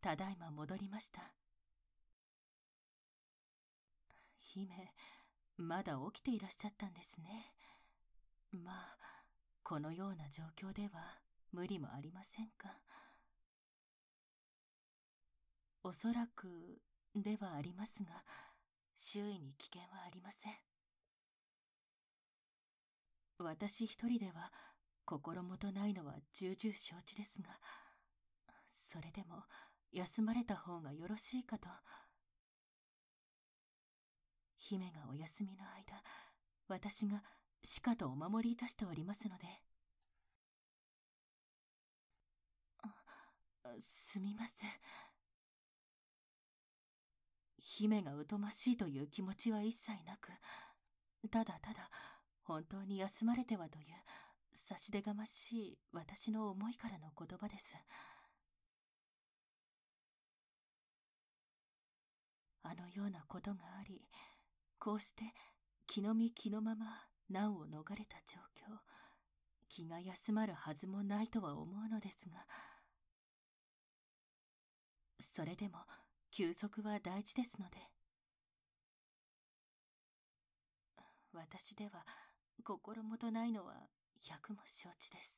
ただいま戻りました。姫、まだ起きていらっしゃったんですね。まあ、このような状況では無理もありませんか。おそらくではありますが、周囲に危険はありません。私一人では心もとないのは重々承知ですが、それでも休まれた方がよろしいかと。姫がお休みの間、私がしかとお守りいたしておりますので。すみません。姫が疎ましいという気持ちは一切なく、ただただ本当に休まれてはという差し出がましい私の思いからの言葉です。あのようなことがあり、こうして気の身気のまま難を逃れた状況、気が休まるはずもないとは思うのですが、それでも休息は大事ですので。私では心もとないのは百も承知です。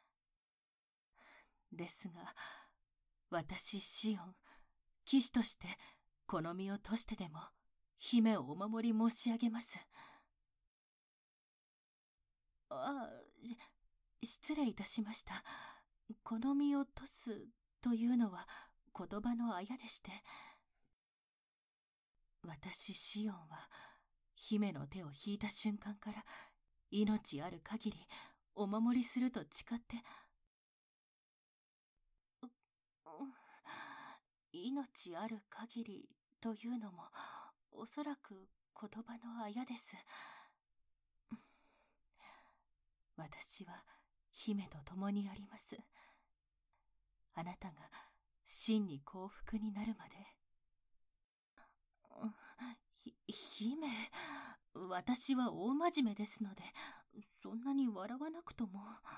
ですが、私シオン、騎士としてこの身を賭してでも姫をお守り申し上げます。ああ、失礼いたしました。この身を賭すというのは言葉のあやでして、私シオンは姫の手を引いた瞬間から命ある限りお守りすると誓って、命ある限りというのもおそらく言葉のあやです。私は姫と共にあります。あなたが真に幸福になるまで。姫、私は大真面目ですので、そんなに笑わなくとも。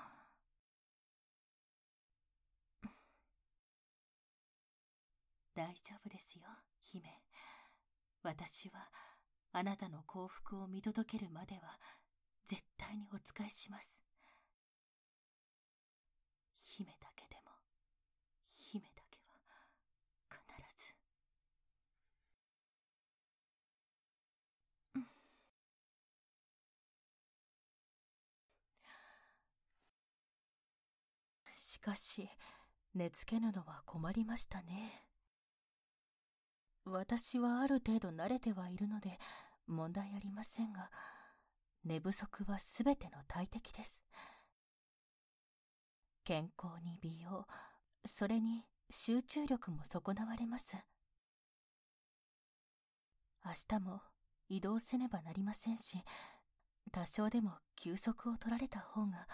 大丈夫ですよ、姫。私はあなたの幸福を見届けるまでは絶対にお仕えします。姫だけでも、姫だけは必ず。しかし、寝つけぬのは困りましたね。私はある程度慣れてはいるので問題ありませんが、寝不足はすべての大敵です。健康に美容、それに集中力も損なわれます。明日も移動せねばなりませんし、多少でも休息を取られた方が。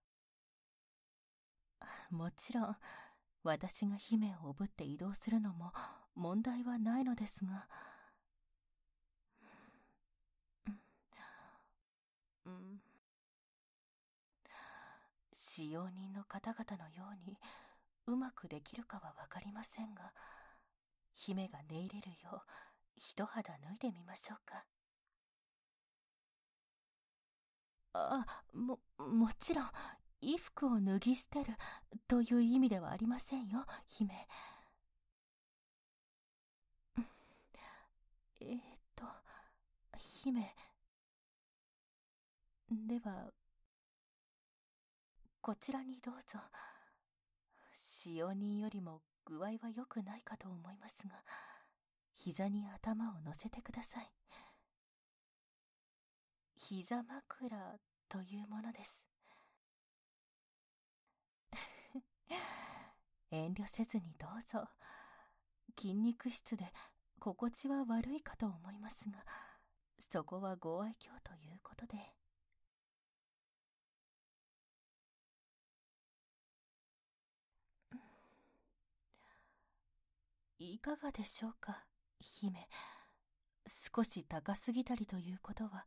もちろん私が姫をおぶって移動するのも問題はないのですが、使用人の方々のようにうまくできるかはわかりませんが、姫が寝入れるよう一肌脱いでみましょうか。もちろん衣服を脱ぎ捨てるという意味ではありませんよ、姫。えーっと姫、ではこちらにどうぞ。使用人よりも具合は良くないかと思いますが、膝に頭を乗せてください。膝枕というものです。遠慮せずにどうぞ。筋肉質で心地は悪いかと思いますが、そこはご愛嬌ということで。いかがでしょうか、姫。少し高すぎたりということは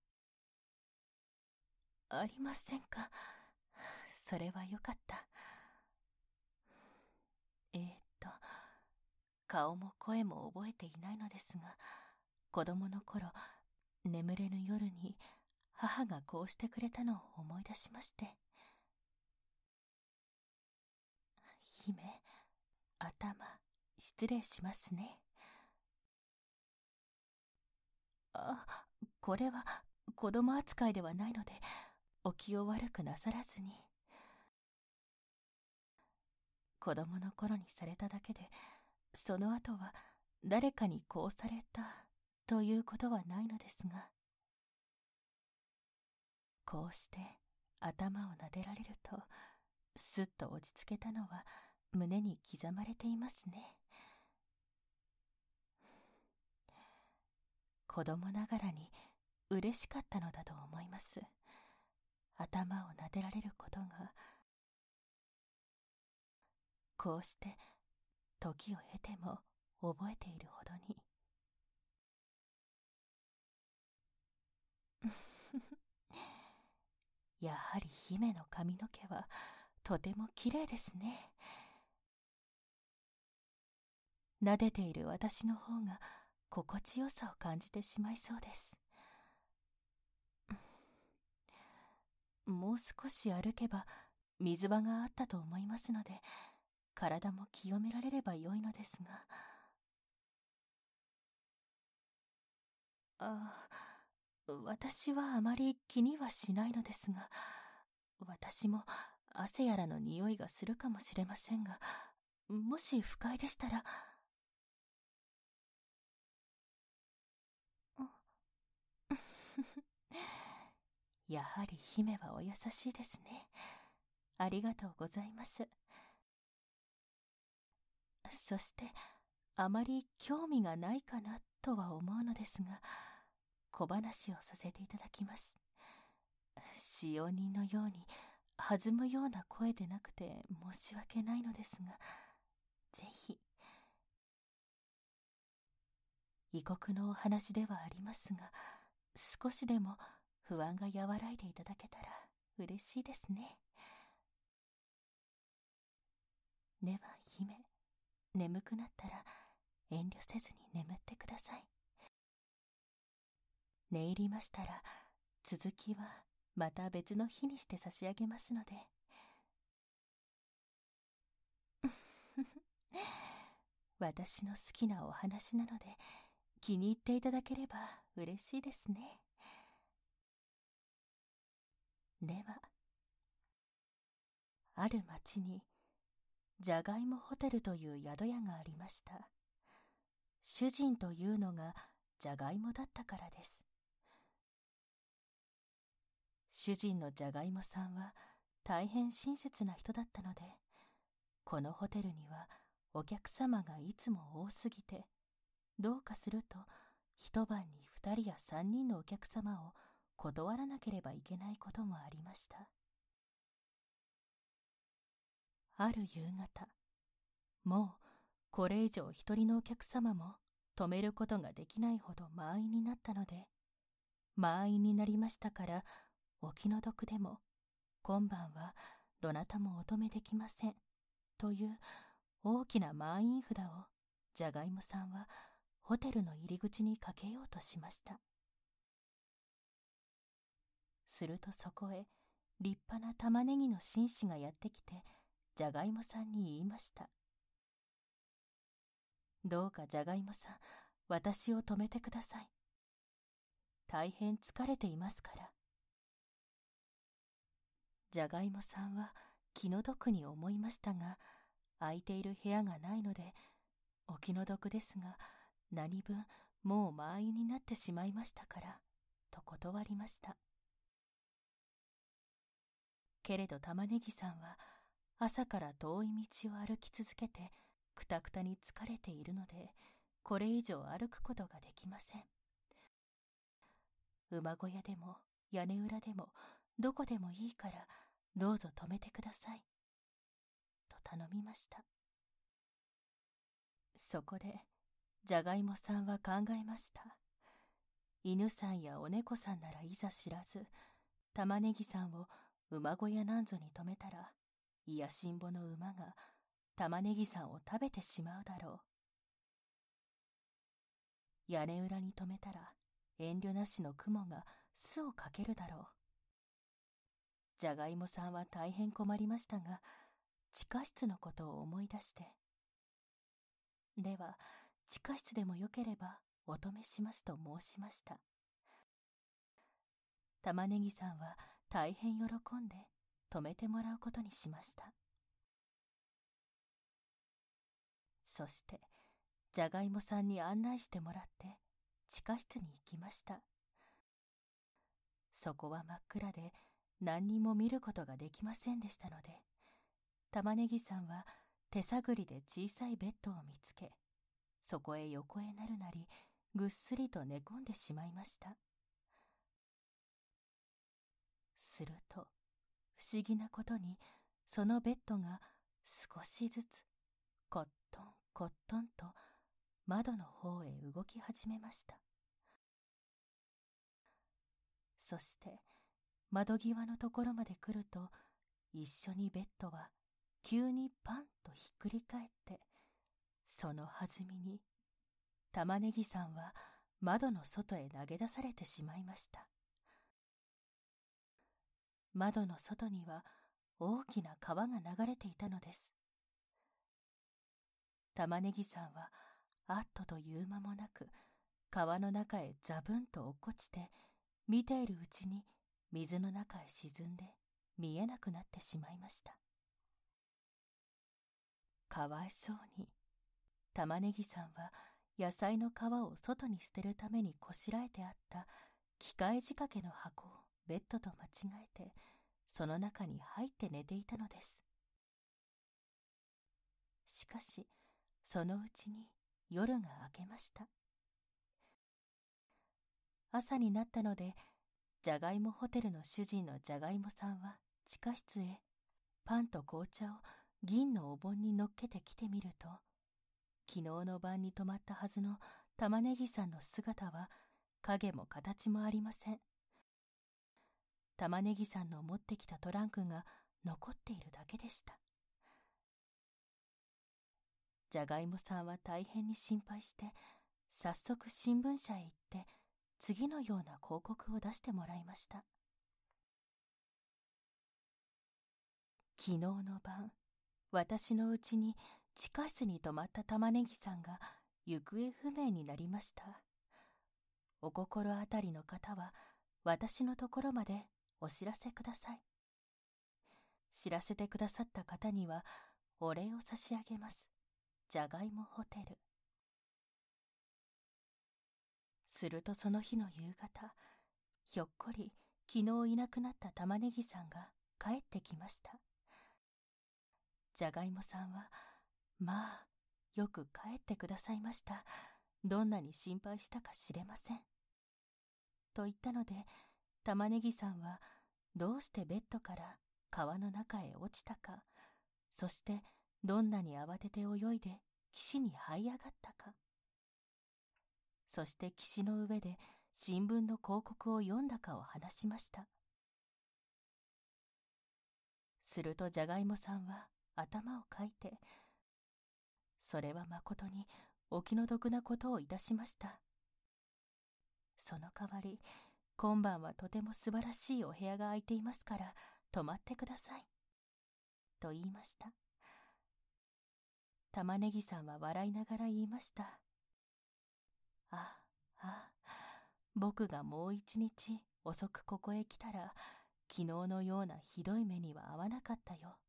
ありませんか。それはよかった。えーっと顔も声も覚えていないのですが、子供の頃、眠れぬ夜に母がこうしてくれたのを思い出しまして。姫、頭、失礼しますね。あ、これは子供扱いではないので、お気を悪くなさらずに。子供の頃にされただけで、その後は誰かにこうされたということはないのですが、こうして頭を撫でられると、すっと落ち着けたのは胸に刻まれていますね。子供ながらに嬉しかったのだと思います。頭を撫でられることが、こうして時を経ても覚えているほどに。やはり姫の髪の毛はとてもきれいですね。撫でている私の方が心地よさを感じてしまいそうです。もう少し歩けば水場があったと思いますので、体も清められればよいのですが。私はあまり気にはしないのですが、私も汗やらの匂いがするかもしれませんが、もし不快でしたら。やはり姫はお優しいですね。ありがとうございます。そしてあまり興味がないかなとは思うのですが、小話をさせていただきます。使用人のように弾むような声でなくて申し訳ないのですが、ぜひ。異国のお話ではありますが、少しでも不安が和らいでいただけたら嬉しいですね。では姫、眠くなったら遠慮せずに眠ってください。寝入りましたら続きはまた別の日にして差し上げますので。私の好きなお話なので気に入っていただければ嬉しいですね。では、ある町にじゃがいもホテルという宿屋がありました。主人というのがじゃがいもだったからです。主人のじゃがいもさんは大変親切な人だったので、このホテルにはお客様がいつも多すぎて、どうかすると一晩に2人や3人のお客様を断らなければいけないこともありました。ある夕方、もうこれ以上一人のお客様も止めることができないほど満員になったので、満員になりましたからお気の毒でも今晩はどなたもお止めできませんという大きな満員札をじゃがいもさんはホテルの入り口にかけようとしました。するとそこへ立派な玉ねぎの紳士がやってきてじゃがいもさんに言いました。どうかじゃがいもさん、私を止めてください。大変疲れていますから。じゃがいもさんは気の毒に思いましたが、空いている部屋がないので、お気の毒ですが、何分もう満員になってしまいましたから、と断りました。けれど玉ねぎさんは朝から遠い道を歩き続けてくたくたに疲れているので、これ以上歩くことができません。馬小屋でも屋根裏でもどこでもいいからどうぞ止めてくださいと頼みました。そこでじゃがいもさんは考えました。犬さんやお猫さんならいざ知らず、玉ねぎさんを馬小屋なんぞに止めたら、いやしんぼの馬が玉ねぎさんを食べてしまうだろう。 屋根裏に止めたら遠慮なしの雲が巣をかけるだろう。じゃがいもさんは大変困りましたが、地下室のことを思い出して、では地下室でもよければお止めしますと申しました。玉ねぎさんは大変喜んで止めてもらうことにしました。そしてじゃがいもさんに案内してもらって地下室に行きました。そこは真っ暗で何にも見ることができませんでしたので、玉ねぎさんは手探りで小さいベッドを見つけ、そこへ横へなるなりぐっすりと寝込んでしまいました。すると不思議なことに、そのベッドが少しずつコットンコットンと窓の方へ動き始めました。そして窓際のところまで来ると、一緒にベッドは急にパンとひっくり返って、その弾みに玉ねぎさんは窓の外へ投げ出されてしまいました。窓の外には大きな川が流れていたのです。玉ねぎさんはあっとという間もなく川の中へザブンと落っこちて、見ているうちに水の中へ沈んで見えなくなってしまいました。かわいそうに、玉ねぎさんは野菜の皮を外に捨てるためにこしらえてあった機械仕掛けの箱をベッドと間違えて、その中に入って寝ていたのです。しかしそのうちに夜が明けました。朝になったので、じゃがいもホテルの主人のじゃがいもさんは地下室へパンと紅茶を銀のお盆に乗っけてきてみると、昨日の晩に泊まったはずの玉ねぎさんの姿は影も形もありません。玉ねぎさんの持ってきたトランクが残っているだけでした。じゃがいもさんは大変に心配して、早速新聞社へ行って次のような広告を出してもらいました。昨日の晩、私のうちに地下室に泊まった玉ねぎさんが行方不明になりました。お心当たりの方は私のところまでお知らせください。知らせてくださった方にはお礼を差し上げます。じゃがいもホテル。するとその日の夕方、ひょっこり昨日いなくなった玉ねぎさんが帰ってきました。じゃがいもさんは、まあ、よく帰ってくださいました。どんなに心配したか知れません。と言ったので、玉ねぎさんはどうしてベッドから川の中へ落ちたか、そしてどんなに慌てて泳いで岸に這い上がったか、そして岸の上で新聞の広告を読んだかを話しました。するとじゃがいもさんは頭をかいて、それはまことにお気の毒なことをいたしました。その代わり、今晩はとても素晴らしいお部屋が空いていますから泊まってください。と言いました。玉ねぎさんは笑いながら言いました。ああ、僕がもう一日遅くここへ来たら、昨日のようなひどい目には遭わなかったよ。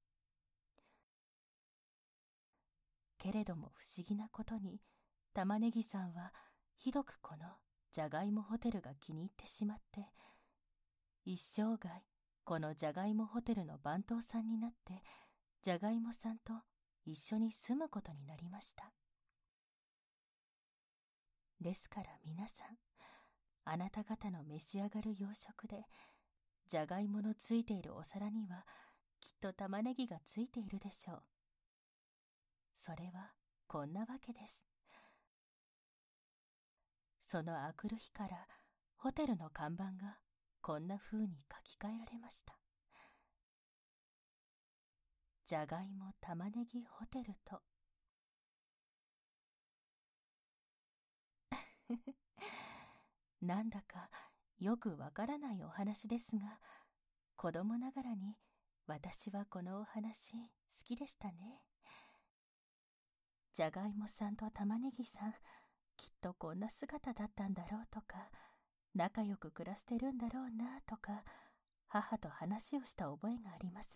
けれども不思議なことに、玉ねぎさんはひどくこのじゃがいもホテルが気に入ってしまって、一生涯このじゃがいもホテルの番頭さんになって、じゃがいもさんと一緒に住むことになりました。ですから皆さん、あなた方の召し上がる洋食で、じゃがいものついているお皿にはきっと玉ねぎがついているでしょう。それはこんなわけです。そのあくる日からホテルの看板がこんな風に書き換えられました。じゃがいも玉ねぎホテルと。 なんだかよくわからないお話ですが、子供ながらに私はこのお話好きでしたね。じゃがいもさんと玉ねぎさん、きっとこんな姿だったんだろうとか、仲良く暮らしてるんだろうなとか、母と話をした覚えがあります。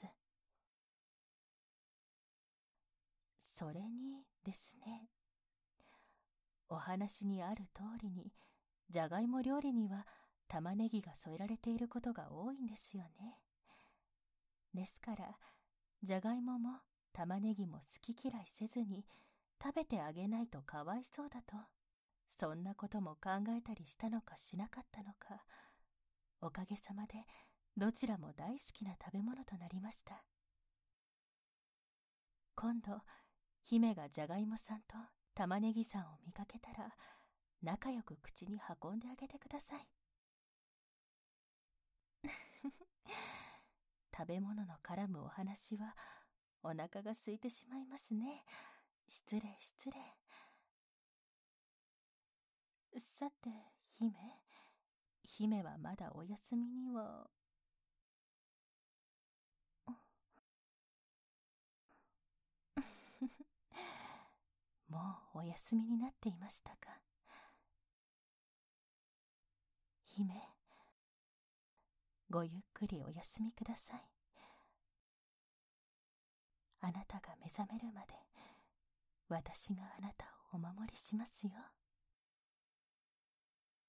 それにですね、お話にある通りに、じゃがいも料理には玉ねぎが添えられていることが多いんですよね。ですから、じゃがいもも玉ねぎも好き嫌いせずに食べてあげないとかわいそうだと、そんなことも考えたりしたのかしなかったのか、おかげさまでどちらも大好きな食べ物となりました。今度、姫がじゃがいもさんと玉ねぎさんを見かけたら、仲良く口に運んであげてください。食べ物の絡むお話はお腹が空いてしまいますね。失礼失礼。さて、姫はまだお休みには。もうお休みになっていましたか。姫、ごゆっくりお休みください。あなたが目覚めるまで私があなたをお守りしますよ。